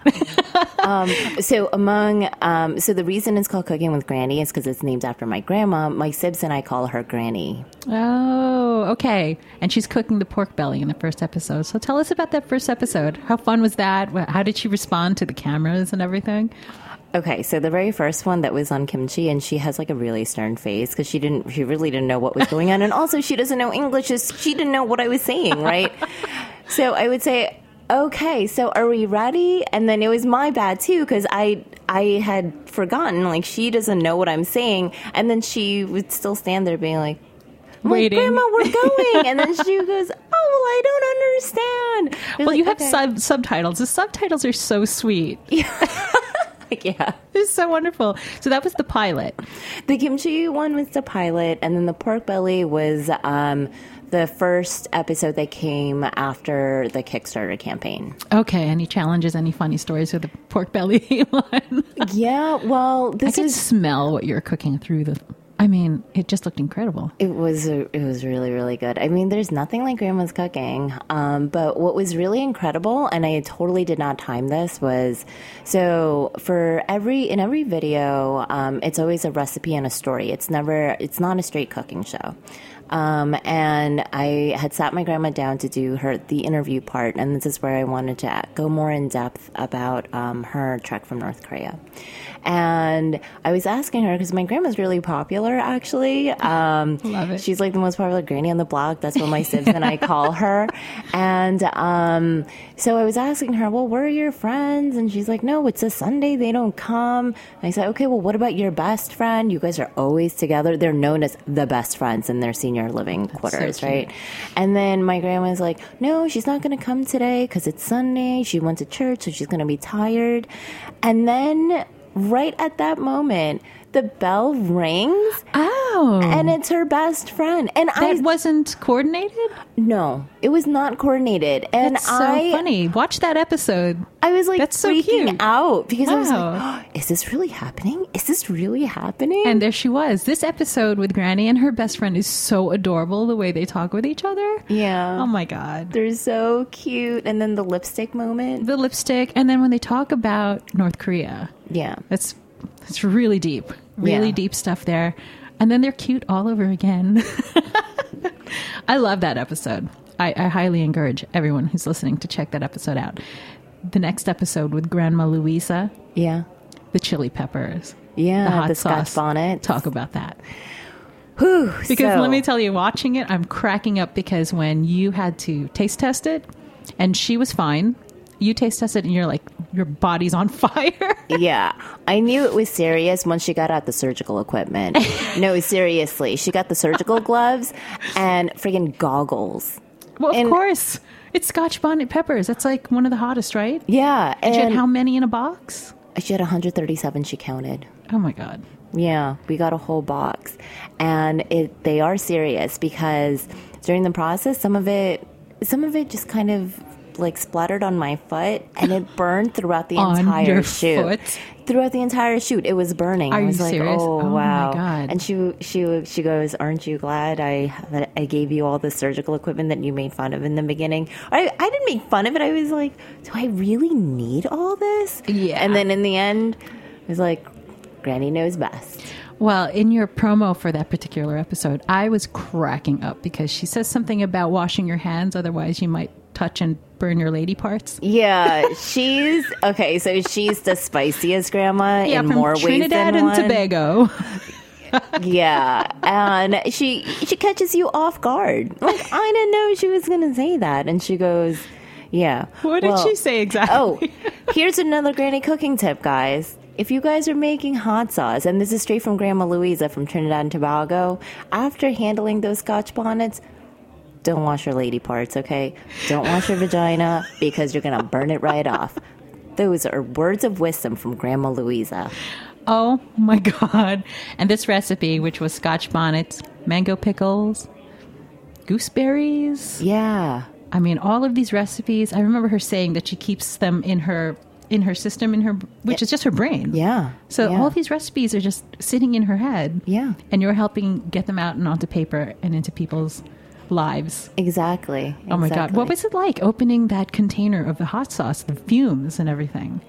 [SPEAKER 6] So among um, so the reason it's called Cooking with Granny is because it's named after my grandma. My sibs and I call her Granny.
[SPEAKER 5] Oh, okay. And she's cooking the pork belly in the first episode. So tell us about that first episode. How fun was that? Wh- How did she respond to the cameras and everything?
[SPEAKER 6] Okay, so the very first one that was on kimchi, and she has like a really stern face because she didn't, she really didn't know what was going on, and also she doesn't know English. so She didn't know what I was saying, right? So I would say, okay, so are we ready? And then it was my bad too because I I had forgotten, like she doesn't know what I'm saying, and then she would still stand there being like, I'm like,
[SPEAKER 5] Waiting.
[SPEAKER 6] Grandma, we're going, and then she goes, oh, well, I don't understand. I was
[SPEAKER 5] Well,
[SPEAKER 6] like,
[SPEAKER 5] you have
[SPEAKER 6] okay.
[SPEAKER 5] sub- subtitles. The subtitles are so sweet.
[SPEAKER 6] yeah.
[SPEAKER 5] They're so wonderful. So that was the pilot.
[SPEAKER 6] The kimchi one was the pilot, and then the pork belly was um, the first episode that came after the Kickstarter campaign.
[SPEAKER 5] Okay. Any challenges? Any funny stories with the pork belly one?
[SPEAKER 6] Yeah, well,
[SPEAKER 5] I
[SPEAKER 6] this
[SPEAKER 5] could
[SPEAKER 6] is
[SPEAKER 5] smell what you're cooking through the I mean, it just looked incredible.
[SPEAKER 6] It was it was really, really good. I mean, there's nothing like Grandma's cooking. Um, but what was really incredible, and I totally did not time this, was so for every in every video, um, it's always a recipe and a story. It's never it's not a straight cooking show. Um, and I had sat my grandma down to do her the interview part, and this is where I wanted to go more in depth about um, her trek from North Korea. And I was asking her, because my grandma's really popular, actually. Um,
[SPEAKER 5] Love it.
[SPEAKER 6] She's like the most popular granny on the block. That's what my sibs and I call her. And um, so I was asking her, well, where are your friends? And she's like, no, it's a Sunday. They don't come. And I said, okay, well, what about your best friend? You guys are always together. They're known as the best friends in their senior living
[SPEAKER 5] That's
[SPEAKER 6] quarters,
[SPEAKER 5] so
[SPEAKER 6] right? And then my grandma's like, no, she's not going to come today because it's Sunday. She went to church, so she's going to be tired. And then right at that moment, the bell rings.
[SPEAKER 5] Oh.
[SPEAKER 6] And it's her best friend. And
[SPEAKER 5] That
[SPEAKER 6] I
[SPEAKER 5] wasn't coordinated?
[SPEAKER 6] no, it was not coordinated. And
[SPEAKER 5] That's so
[SPEAKER 6] I
[SPEAKER 5] funny. Watch that episode.
[SPEAKER 6] I was like
[SPEAKER 5] That's so
[SPEAKER 6] freaking
[SPEAKER 5] cute.
[SPEAKER 6] out because I was
[SPEAKER 5] Wow.
[SPEAKER 6] like, oh, is this really happening? Is this really happening?
[SPEAKER 5] And there she was. This episode with Granny and her best friend is so adorable, the way they talk with each other.
[SPEAKER 6] yeah.
[SPEAKER 5] Oh my God.
[SPEAKER 6] They're so cute. And then the lipstick moment.
[SPEAKER 5] The lipstick. And then when they talk about North Korea,
[SPEAKER 6] Yeah.
[SPEAKER 5] that's, that's really deep. Really
[SPEAKER 6] Yeah.
[SPEAKER 5] deep stuff there. And then they're cute all over again. I love that episode. I, I highly encourage everyone who's listening to check that episode out. The next episode with Grandma Louisa,
[SPEAKER 6] Yeah.
[SPEAKER 5] the chili peppers,
[SPEAKER 6] Yeah.
[SPEAKER 5] the hot
[SPEAKER 6] the
[SPEAKER 5] sauce.
[SPEAKER 6] Scotch bonnet.
[SPEAKER 5] Talk about that.
[SPEAKER 6] Whew,
[SPEAKER 5] Because
[SPEAKER 6] so-
[SPEAKER 5] let me tell you, watching it, I'm cracking up because when you had to taste test it, and she was fine, you taste test it and you're like, your body's on fire.
[SPEAKER 6] Yeah, I knew it was serious once she got out the surgical equipment. No, seriously. She got the surgical gloves and friggin' goggles.
[SPEAKER 5] Well, of
[SPEAKER 6] And-
[SPEAKER 5] course. It's Scotch bonnet peppers. That's like one of the hottest, right?
[SPEAKER 6] Yeah.
[SPEAKER 5] And she had
[SPEAKER 6] And
[SPEAKER 5] how many in a box?
[SPEAKER 6] she had one hundred thirty-seven, she counted.
[SPEAKER 5] Oh my God.
[SPEAKER 6] Yeah, we got a whole box. And it they are serious because during the process, some of it some of it just kind of like splattered on my foot and it burned throughout the
[SPEAKER 5] On
[SPEAKER 6] entire
[SPEAKER 5] your
[SPEAKER 6] shoot.
[SPEAKER 5] foot?
[SPEAKER 6] Throughout the entire shoot, it was burning.
[SPEAKER 5] Are
[SPEAKER 6] I was
[SPEAKER 5] you
[SPEAKER 6] like,
[SPEAKER 5] serious?
[SPEAKER 6] "Oh,
[SPEAKER 5] Oh, my
[SPEAKER 6] wow!"
[SPEAKER 5] God.
[SPEAKER 6] And she she she goes, "Aren't you glad I that I gave you all the surgical equipment that you made fun of in the beginning?" I I didn't make fun of it. I was like, "Do I really need all this?"
[SPEAKER 5] Yeah.
[SPEAKER 6] And then in the end, I was like, "Granny knows best."
[SPEAKER 5] Well, in your promo for that particular episode, I was cracking up because she says something about washing your hands, otherwise you might touch and burn your lady parts.
[SPEAKER 6] Yeah, she's okay. So she's the spiciest grandma
[SPEAKER 5] Yeah,
[SPEAKER 6] in
[SPEAKER 5] from
[SPEAKER 6] more
[SPEAKER 5] Trinidad
[SPEAKER 6] ways than
[SPEAKER 5] and
[SPEAKER 6] one.
[SPEAKER 5] Tobago.
[SPEAKER 6] Yeah, and she she catches you off guard. Like, I didn't know she was going to say that, and she goes, "Yeah."
[SPEAKER 5] What did
[SPEAKER 6] well-
[SPEAKER 5] she say exactly?
[SPEAKER 6] Oh, here's another granny cooking tip, guys. If you guys are making hot sauce, and this is straight from Grandma Louisa from Trinidad and Tobago, after handling those Scotch bonnets, don't wash your lady parts, okay? Don't wash your vagina because you're going to burn it right off. Those are words of wisdom from Grandma Louisa.
[SPEAKER 5] Oh my God. And this recipe, which was Scotch bonnets, mango pickles, gooseberries.
[SPEAKER 6] Yeah.
[SPEAKER 5] I mean, all of these recipes, I remember her saying that she keeps them in her in her system, in her, which is just her brain.
[SPEAKER 6] Yeah.
[SPEAKER 5] So
[SPEAKER 6] yeah.
[SPEAKER 5] all of these recipes are just sitting in her head.
[SPEAKER 6] Yeah.
[SPEAKER 5] And you're helping get them out and onto paper and into people's lives.
[SPEAKER 6] Exactly.
[SPEAKER 5] Oh my God.
[SPEAKER 6] exactly.
[SPEAKER 5] What was it like opening that container of the hot sauce, the fumes and everything?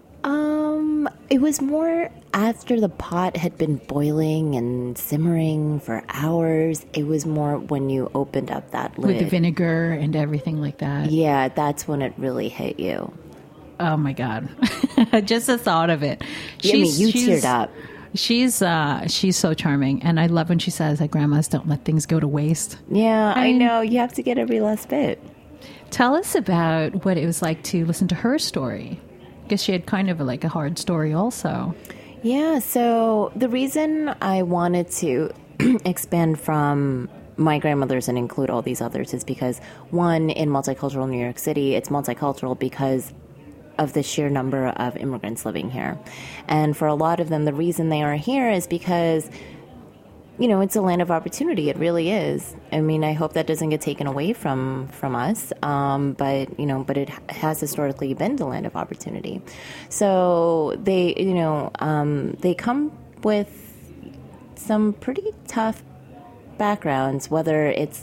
[SPEAKER 6] Um, it was more after the pot had been boiling and simmering for hours. It was more when you opened up that lid.
[SPEAKER 5] With the vinegar and everything like that.
[SPEAKER 6] Yeah, that's when it really hit you.
[SPEAKER 5] Oh my God. Just the thought of it.
[SPEAKER 6] Yeah, I mean, you teared up.
[SPEAKER 5] She's uh, she's so charming. And I love when she says that grandmas don't let things go to waste.
[SPEAKER 6] Yeah,
[SPEAKER 5] I
[SPEAKER 6] I,
[SPEAKER 5] mean-
[SPEAKER 6] know. You have to get every last bit.
[SPEAKER 5] Tell us about what it was like to listen to her story. Because she had kind of a, like a hard story also.
[SPEAKER 6] Yeah, so the reason I wanted to expand from my grandmother's and include all these others is because, one, in multicultural New York City, it's multicultural because of the sheer number of immigrants living here. And for a lot of them, the reason they are here is because, you know, it's a land of opportunity. It really is. I mean, I hope that doesn't get taken away from from us. Um, but, you know, but it has historically been the land of opportunity. So they, you know, um, they come with some pretty tough backgrounds, whether it's,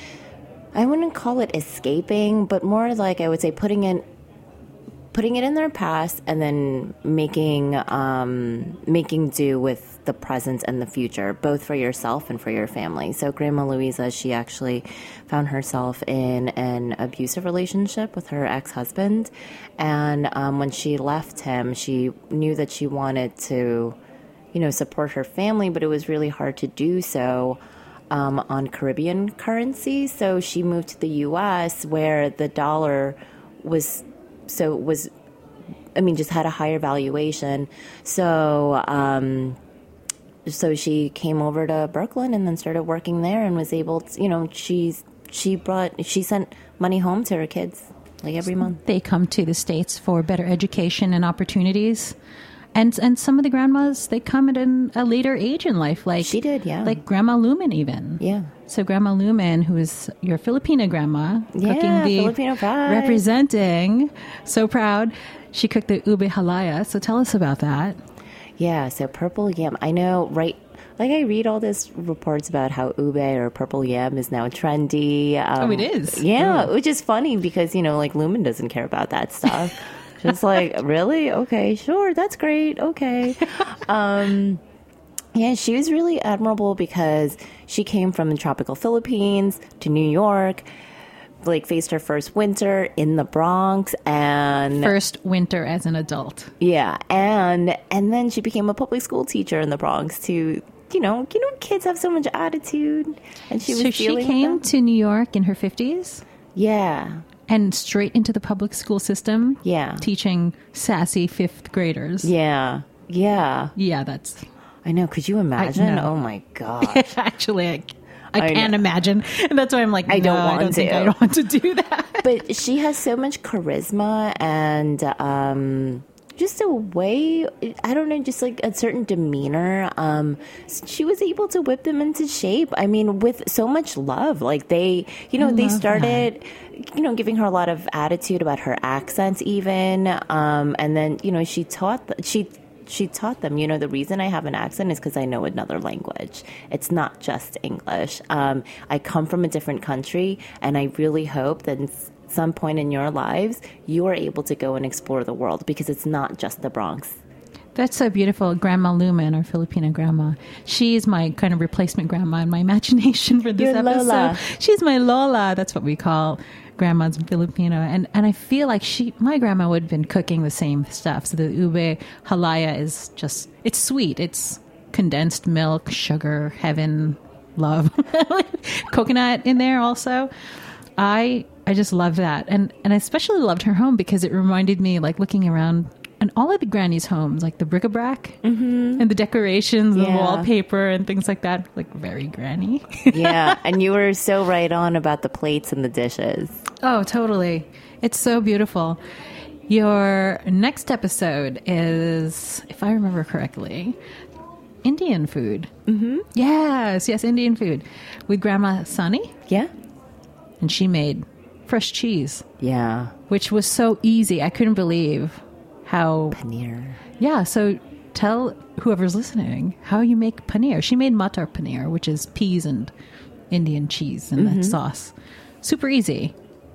[SPEAKER 6] I wouldn't call it escaping, but more like I would say putting in putting it in their past and then making um, making do with the present and the future, both for yourself and for your family. So Grandma Louisa, she actually found herself in an abusive relationship with her ex-husband. And um, when she left him, she knew that she wanted to, you know, support her family, but it was really hard to do so um, on Caribbean currency. So she moved to the U S where the dollar was So was, I mean, just had a higher valuation. So, um, so she came over to Brooklyn and then started working there and was able to, you know, she's, she brought, she sent money home to her kids like every month.
[SPEAKER 5] They come to the States for better education and opportunities. And and some of the grandmas, they come at an, a later age in life. Like
[SPEAKER 6] she did, yeah.
[SPEAKER 5] Like Grandma Lumen even.
[SPEAKER 6] Yeah.
[SPEAKER 5] So Grandma Lumen, who is your Filipina grandma,
[SPEAKER 6] yeah,
[SPEAKER 5] cooking the
[SPEAKER 6] Filipino pie.
[SPEAKER 5] Representing, so proud. She cooked the ube halaya. So tell us about that.
[SPEAKER 6] Yeah, so purple yam. I know, right? Like I read all these reports about how ube or purple yam is now trendy. Um,
[SPEAKER 5] oh, it is?
[SPEAKER 6] Yeah, which is funny because, you know, like Lumen doesn't care about that stuff. Just like, really? Okay, sure, that's great. Okay. Um, yeah, she was really admirable because she came from the tropical Philippines to New York, like faced her first winter in the Bronx and
[SPEAKER 5] first winter as an adult.
[SPEAKER 6] Yeah, and and then she became a public school teacher in the Bronx to, you know, you know, kids have so much attitude, and she was
[SPEAKER 5] so she
[SPEAKER 6] dealing
[SPEAKER 5] came
[SPEAKER 6] with them.
[SPEAKER 5] to New York in her fifties.
[SPEAKER 6] Yeah.
[SPEAKER 5] And straight into the public school system?
[SPEAKER 6] Yeah.
[SPEAKER 5] Teaching sassy fifth graders?
[SPEAKER 6] Yeah. Yeah.
[SPEAKER 5] Yeah, that's...
[SPEAKER 6] I know. Could you imagine?
[SPEAKER 5] Oh,
[SPEAKER 6] my God.
[SPEAKER 5] Actually, I, I,
[SPEAKER 6] I
[SPEAKER 5] can't
[SPEAKER 6] know.
[SPEAKER 5] imagine. And that's why I'm like,
[SPEAKER 6] I
[SPEAKER 5] no,
[SPEAKER 6] don't want
[SPEAKER 5] I don't
[SPEAKER 6] to.
[SPEAKER 5] think I don't want to do that.
[SPEAKER 6] But she has so much charisma and um, just a way, I don't know, just like a certain demeanor. Um, she was able to whip them into shape. I mean, with so much love. Like they, you know,
[SPEAKER 5] I
[SPEAKER 6] they
[SPEAKER 5] love
[SPEAKER 6] started... you know, giving her a lot of attitude about her accents even. Um, and then, you know, she taught, th- she, she taught them, you know, the reason I have an accent is because I know another language. It's not just English. Um, I come from a different country, and I really hope that in some point in your lives, you are able to go and explore the world because it's not just the Bronx.
[SPEAKER 5] That's so beautiful. Grandma Lumen, or Filipina grandma. She's my kind of replacement grandma in my imagination for this
[SPEAKER 6] Your
[SPEAKER 5] episode.
[SPEAKER 6] Lola.
[SPEAKER 5] She's my Lola. That's what we call grandmas in Filipino. And and I feel like she, my grandma would have been cooking the same stuff. So the ube halaya is just, it's sweet. It's condensed milk, sugar, heaven, love. Coconut in there also. I I just love that. And, and I especially loved her home because it reminded me, like looking around, and all of the grannies' homes, like the bric-a-brac mm-hmm. and the decorations,
[SPEAKER 6] yeah.
[SPEAKER 5] the wallpaper and things like that, like very granny.
[SPEAKER 6] Yeah, and you were so right on about the plates and the dishes.
[SPEAKER 5] Oh, totally. It's so beautiful. Your next episode is, if I remember correctly, Indian food.
[SPEAKER 6] Mm-hmm.
[SPEAKER 5] Yes, yes, Indian food. With Grandma Sunny.
[SPEAKER 6] Yeah.
[SPEAKER 5] And she made fresh cheese.
[SPEAKER 6] Yeah.
[SPEAKER 5] Which was so easy. I couldn't believe how...
[SPEAKER 6] Paneer.
[SPEAKER 5] Yeah, so tell whoever's listening how you make paneer. She made matar paneer, which is peas and Indian cheese and
[SPEAKER 6] Mm-hmm.
[SPEAKER 5] that sauce. Super easy.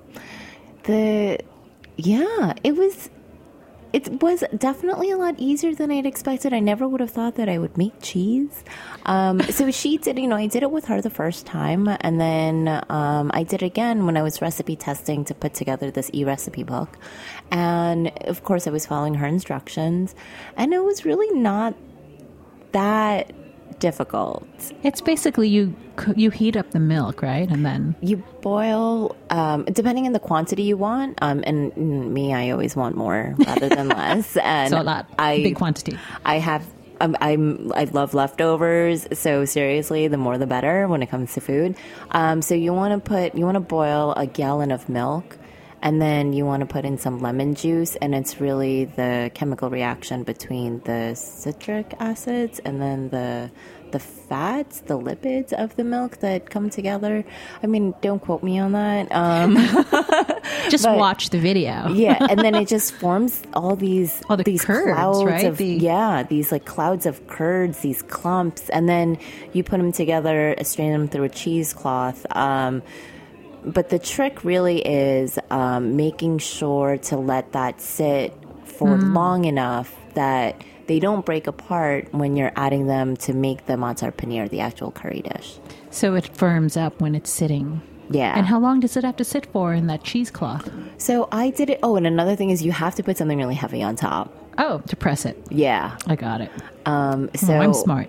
[SPEAKER 6] The... Yeah, it was... It was definitely a lot easier than I'd expected. I never would have thought that I would make cheese. Um, so she did, you know, I did it with her the first time. And then um, I did again when I was recipe testing to put together this e-recipe book. And of course, I was following her instructions. And it was really not that difficult.
[SPEAKER 5] It's basically you you heat up the milk, right? And then...
[SPEAKER 6] You boil, um, depending on the quantity you want. Um, and me, I always want more rather than less. And
[SPEAKER 5] so a lot.
[SPEAKER 6] I,
[SPEAKER 5] big quantity.
[SPEAKER 6] I have... I'm, I'm I love leftovers, so seriously, the more the better when it comes to food. Um, so you want to put you want to boil a gallon of milk, and then you want to put in some lemon juice, and it's really the chemical reaction between the citric acids and then the the fats, the lipids of the milk that come together. I mean, don't quote me on that. Um,
[SPEAKER 5] Just
[SPEAKER 6] But-
[SPEAKER 5] watch the video.
[SPEAKER 6] Yeah, and then it just forms all these
[SPEAKER 5] All the
[SPEAKER 6] these
[SPEAKER 5] curds,
[SPEAKER 6] clouds
[SPEAKER 5] right?
[SPEAKER 6] of
[SPEAKER 5] The-
[SPEAKER 6] yeah, these like clouds of curds, these clumps, and then you put them together, strain them through a cheesecloth. Um, but the trick really is um, making sure to let that sit for
[SPEAKER 5] Mm.
[SPEAKER 6] long enough that they don't break apart when you're adding them to make the matzah paneer, the actual curry dish.
[SPEAKER 5] So it firms up when it's sitting.
[SPEAKER 6] Yeah.
[SPEAKER 5] And how long does it have to sit for in that cheesecloth?
[SPEAKER 6] So I did it. Oh, and another thing is you have to put something really heavy on top.
[SPEAKER 5] Oh, to press it.
[SPEAKER 6] Yeah.
[SPEAKER 5] I got it.
[SPEAKER 6] Um, so
[SPEAKER 5] Oh, I'm smart.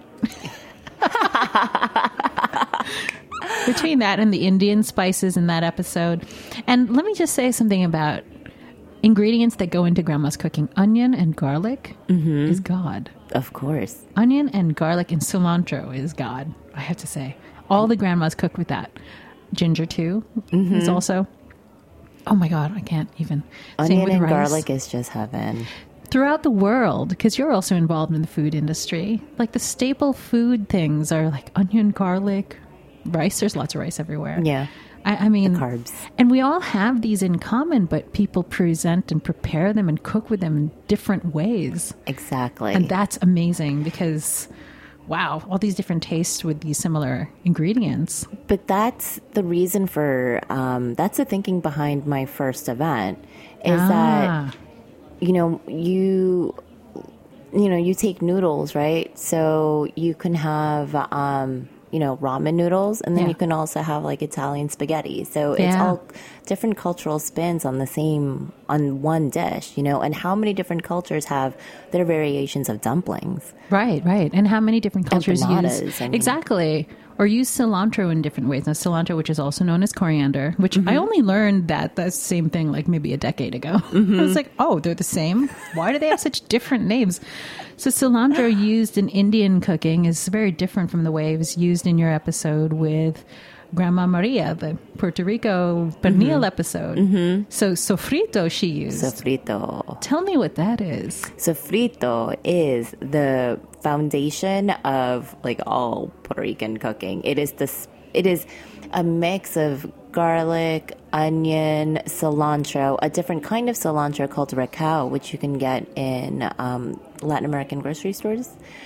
[SPEAKER 5] Between that and the Indian spices in that episode. And let me just say something about ingredients that go into grandma's cooking. Onion and garlic
[SPEAKER 6] Mm-hmm.
[SPEAKER 5] is God.
[SPEAKER 6] Of course.
[SPEAKER 5] Onion and garlic and cilantro is God, I have to say. All the grandmas cook with that. Ginger, too,
[SPEAKER 6] Mm-hmm.
[SPEAKER 5] is also... Oh, my God, I can't even. Same
[SPEAKER 6] Onion
[SPEAKER 5] with
[SPEAKER 6] and
[SPEAKER 5] rice.
[SPEAKER 6] garlic is just heaven.
[SPEAKER 5] Throughout the world, because you're also involved in the food industry, like the staple food things are like onion, garlic, rice. There's lots of rice everywhere.
[SPEAKER 6] Yeah.
[SPEAKER 5] I, I mean,
[SPEAKER 6] carbs.
[SPEAKER 5] And we all have these in common, but people present and prepare them and cook with them in different ways.
[SPEAKER 6] Exactly.
[SPEAKER 5] And that's amazing because, wow, all these different tastes with these similar ingredients.
[SPEAKER 6] But that's the reason for, um, that's the thinking behind my first event is
[SPEAKER 5] Ah.
[SPEAKER 6] that, you know, you, you know, you take noodles, right? So you can have, um, you know, ramen noodles, and then
[SPEAKER 5] Yeah.
[SPEAKER 6] you can also have like Italian spaghetti. So it's
[SPEAKER 5] Yeah.
[SPEAKER 6] all different cultural spins on the same, on one dish, you know, and how many different cultures have their variations of dumplings?
[SPEAKER 5] Right, right. And how many different cultures
[SPEAKER 6] Empanadas,
[SPEAKER 5] use...
[SPEAKER 6] I mean.
[SPEAKER 5] Exactly. Or use cilantro in different ways. Now, cilantro, which is also known as coriander, which I only learned that the same thing like maybe a decade ago. I was like, oh, they're the same? Why do they have such different names? So cilantro used in Indian cooking is very different from the way it was used in your episode with Grandma Maria, the Puerto Rico pernil episode. So sofrito she used.
[SPEAKER 6] Sofrito.
[SPEAKER 5] Tell me what that is.
[SPEAKER 6] Sofrito is the foundation of like all Puerto Rican cooking. It is this. It is a mix of garlic, onion, cilantro, a different kind of cilantro called recao, which you can get in um, Latin American grocery stores,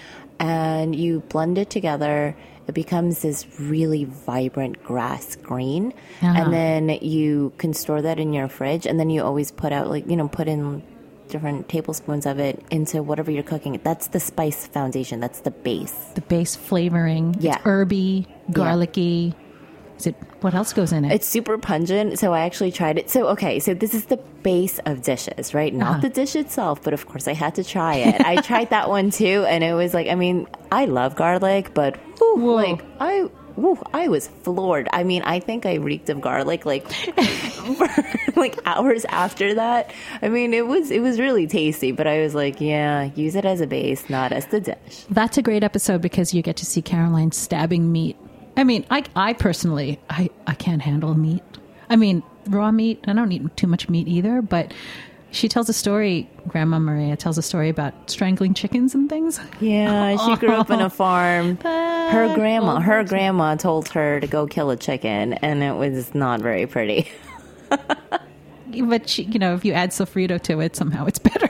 [SPEAKER 6] and you blend it together. It becomes this really vibrant grass green,
[SPEAKER 5] Uh-huh.
[SPEAKER 6] and then you can store that in your fridge, and then you always put out like you know put in different tablespoons of it into whatever you're cooking. That's the spice foundation. That's the base.
[SPEAKER 5] The base flavoring.
[SPEAKER 6] Yeah.
[SPEAKER 5] It's herby, garlicky. Is it, what else goes in it?
[SPEAKER 6] It's super pungent, so I actually tried it. So, okay, so this is the base of dishes, right? Not
[SPEAKER 5] Uh-huh.
[SPEAKER 6] the dish itself, but of course I had to try it. I tried that one too, and it was like, I mean, I love garlic, but whew,
[SPEAKER 5] Whoa.
[SPEAKER 6] like, I... Woo, I was floored. I mean, I think I reeked of garlic like for like hours after that. I mean, it was it was really tasty, but I was like, yeah, use it as a base, not as the dish.
[SPEAKER 5] That's a great episode because you get to see Caroline stabbing meat. I mean, I, I personally, I, I can't handle meat. I mean, raw meat, I don't eat too much meat either, but she tells a story, Grandma Maria tells a story about strangling chickens and things.
[SPEAKER 6] Yeah, she grew up on a farm. Her grandma, her grandma told her to go kill a chicken, and it was not very pretty.
[SPEAKER 5] But, she, you know, if you add sofrito to it, somehow it's better.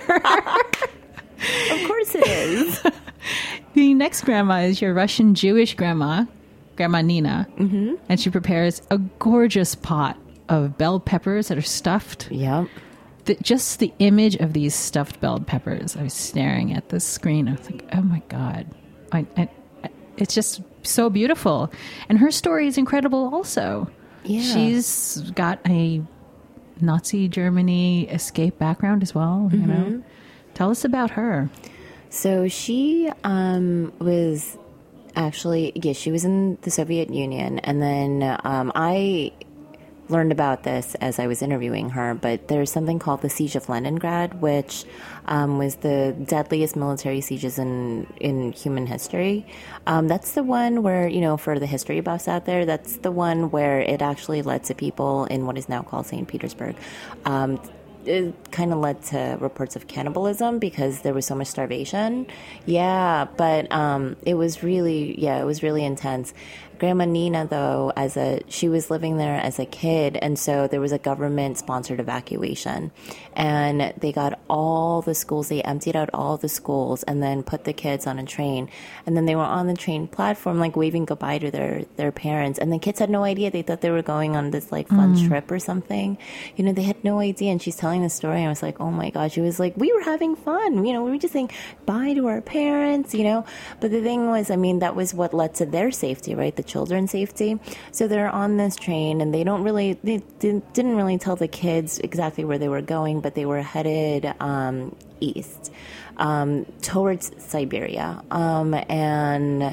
[SPEAKER 6] Of course it is.
[SPEAKER 5] The next grandma is your Russian Jewish grandma, Grandma Nina. Mm-hmm. And she prepares a gorgeous pot of bell peppers that are stuffed.
[SPEAKER 6] Yep.
[SPEAKER 5] The, just the image of these stuffed bell peppers, I was staring at the screen. I was like, oh my God. I, I, I, it's just so beautiful. And her story is incredible also.
[SPEAKER 6] Yeah.
[SPEAKER 5] She's got a Nazi Germany escape background as well, you know. Tell us about her.
[SPEAKER 6] So she um, was actually, yes, she was in the Soviet Union. And then um, I learned about this as I was interviewing her, but there's something called the Siege of Leningrad, which um, was the deadliest military sieges in, in human history. Um, that's the one where, you know, for the history buffs out there, that's the one where it actually led to people in what is now called Saint Petersburg um, it kind of led to reports of cannibalism because there was so much starvation. Yeah, but um, it was really, yeah, it was really intense. Grandma Nina, though, as a she was living there as a kid, and so there was a government-sponsored evacuation, and they got all the schools. They emptied out all the schools, and then put the kids on a train, and then they were on the train platform, like waving goodbye to their their parents, and the kids had no idea. They thought they were going on this like fun mm. trip or something. You know, they had no idea. And she's telling the story, and I was like, oh my god. She was like, we were having fun. You know, we were just saying bye to our parents. You know, but the thing was, I mean, that was what led to their safety, right? The children's safety. So they're on this train, and they don't really, they didn't really tell the kids exactly where they were going, but they were headed um, east um, towards Siberia. Um, and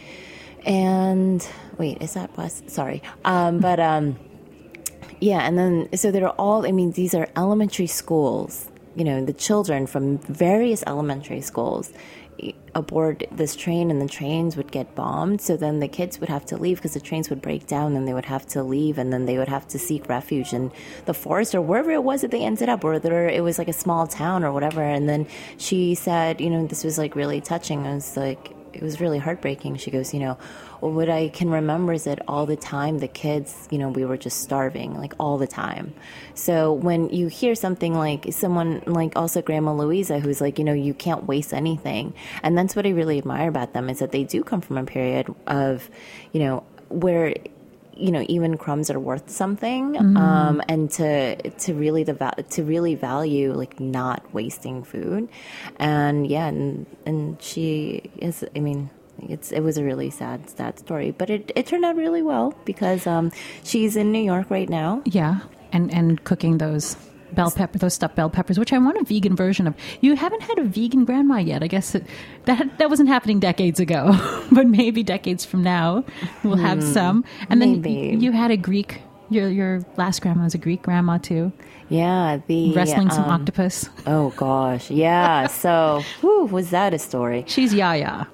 [SPEAKER 6] and wait, is that west? Sorry, um, but um, yeah. And then so they're all. I mean, these are elementary schools. You know, the children from various elementary schools aboard this train, and the trains would get bombed. So then the kids would have to leave because the trains would break down, and they would have to leave, and then they would have to seek refuge in the forest or wherever it was that they ended up, or there, it was like a small town or whatever. And then she said, you know, this was like really touching. I was like, it was really heartbreaking. She goes, you know, well, what I can remember is that all the time the kids, you know, we were just starving, like all the time. So when you hear something like someone like also Grandma Louisa, who's like, you know, you can't waste anything. And that's what I really admire about them, is that they do come from a period of, you know, where, you know, even crumbs are worth something, mm-hmm. um, and to to really the va- to really value like not wasting food, and yeah, and and she is. I mean, it's it was a really sad sad story, but it, it turned out really well because um, she's in New York right now.
[SPEAKER 5] Yeah, and and cooking those bell pepper, those stuffed bell peppers, which I want a vegan version of. You haven't had a vegan grandma yet. I guess it, that that wasn't happening decades ago, but maybe decades from now we'll have hmm, some. And then maybe. you had a Greek. Your your last grandma was a Greek grandma too.
[SPEAKER 6] Yeah, the
[SPEAKER 5] wrestling some
[SPEAKER 6] um,
[SPEAKER 5] octopus.
[SPEAKER 6] Oh gosh, yeah. So, whew, was that a story?
[SPEAKER 5] She's Yaya.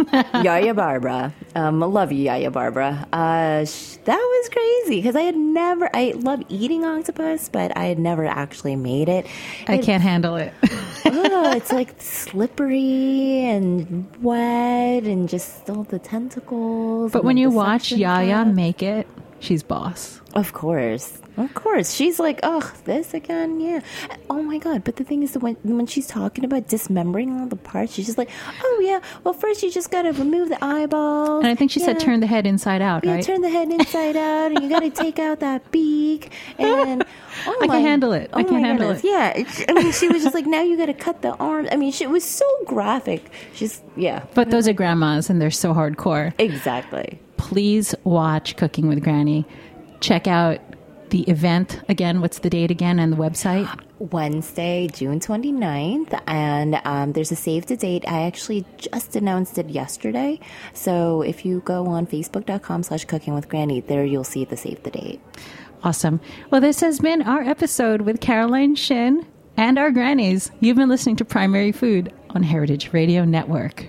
[SPEAKER 6] Yaya Barbara. Um, I love you, Yaya Barbara. Uh, sh- that was crazy because I had never, I love eating octopus, but I had never actually made it.
[SPEAKER 5] I
[SPEAKER 6] it,
[SPEAKER 5] can't handle it.
[SPEAKER 6] Oh, it's like slippery and wet and just all the tentacles.
[SPEAKER 5] But when you watch Yaya make it, she's boss.
[SPEAKER 6] Of course. Of course. She's like, oh, this again? Yeah. Oh, my God. But the thing is that when, when she's talking about dismembering all the parts, she's just like, oh, yeah, well, first you just got to remove the eyeballs.
[SPEAKER 5] And I think she
[SPEAKER 6] yeah.
[SPEAKER 5] said turn the head inside out,
[SPEAKER 6] yeah,
[SPEAKER 5] right?
[SPEAKER 6] Yeah, turn the head inside out, and you got to take out that beak. And oh
[SPEAKER 5] I
[SPEAKER 6] my,
[SPEAKER 5] can't handle it.
[SPEAKER 6] Oh
[SPEAKER 5] I can't handle
[SPEAKER 6] goodness.
[SPEAKER 5] it.
[SPEAKER 6] Yeah. It, I mean, she was just like, now you got to cut the arms. I mean, she, it was so graphic. She's, yeah.
[SPEAKER 5] But those are grandmas, and they're so hardcore.
[SPEAKER 6] Exactly.
[SPEAKER 5] Please watch Cooking with Granny. Check out the event again. What's the date again and the website?
[SPEAKER 6] Wednesday, June twenty-ninth. And um, there's a save the date. I actually just announced it yesterday. So if you go on facebook.com slash cooking with Granny, there you'll see the save the date.
[SPEAKER 5] Awesome. Well, this has been our episode with Caroline Shin and our grannies. You've been listening to Primary Food on Heritage Radio Network.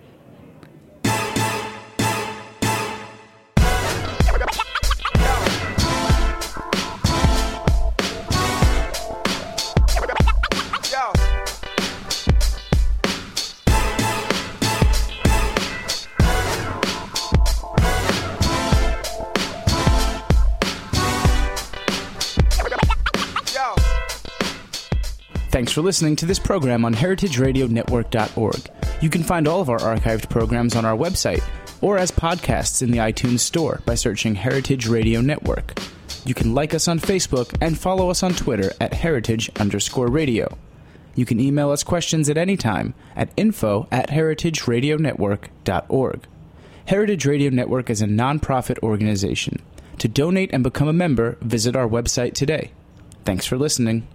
[SPEAKER 4] Thanks for listening to this program on heritage radio network dot org. You can find all of our archived programs on our website or as podcasts in the iTunes Store by searching Heritage Radio Network. You can like us on Facebook and follow us on Twitter at heritage underscore radio. You can email us questions at any time at info at heritage radio network dot org. Heritage Radio Network is a nonprofit organization. To donate and become a member, visit our website today. Thanks for listening.